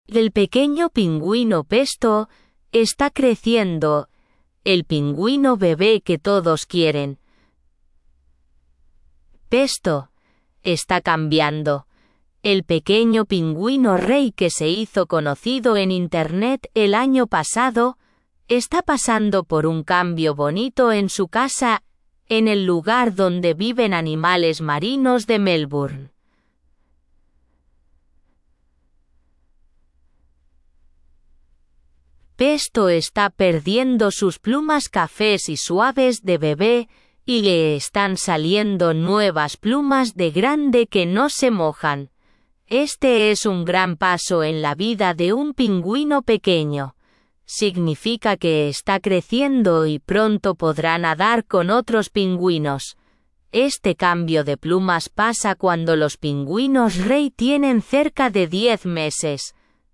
El pequeño pingüino Pesto está creciendo, el pingüino bebé que todos quieren. Pesto está cambiando. El pequeño pingüino rey que se hizo conocido en Internet el año pasado, está pasando por un cambio bonito en su casa, en el lugar donde viven animales marinos de Melbourne. Pesto está perdiendo sus plumas cafés y suaves de bebé, y le están saliendo nuevas plumas de grande que no se mojan. Este es un gran paso en la vida de un pingüino pequeño. Significa que está creciendo y pronto podrá nadar con otros pingüinos. Este cambio de plumas pasa cuando los pingüinos rey tienen cerca de 10 meses.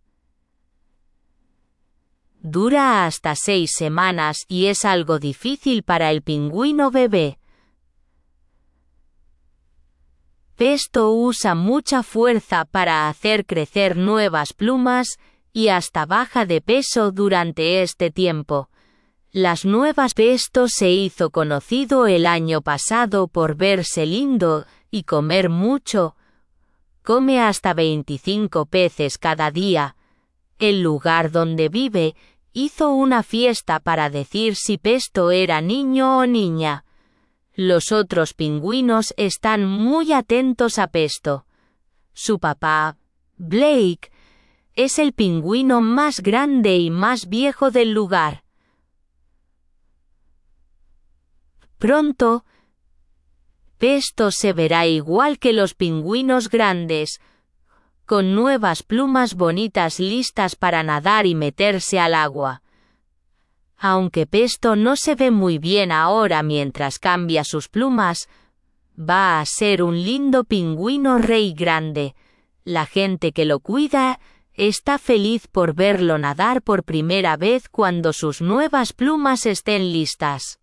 Dura hasta 6 semanas y es algo difícil para el pingüino bebé. Pesto usa mucha fuerza para hacer crecer nuevas plumas, y hasta baja de peso durante este tiempo. Las nuevas Pesto se hizo conocido el año pasado por verse lindo y comer mucho. Come hasta 25 peces cada día. El lugar donde vive hizo una fiesta para decir si Pesto era niño o niña. Los otros pingüinos están muy atentos a Pesto. Su papá, Blake, es el pingüino más grande y más viejo del lugar. Pronto, Pesto se verá igual que los pingüinos grandes, con nuevas plumas bonitas listas para nadar y meterse al agua. Aunque Pesto no se ve muy bien ahora mientras cambia sus plumas, va a ser un lindo pingüino rey grande. La gente que lo cuida está feliz por verlo nadar por primera vez cuando sus nuevas plumas estén listas.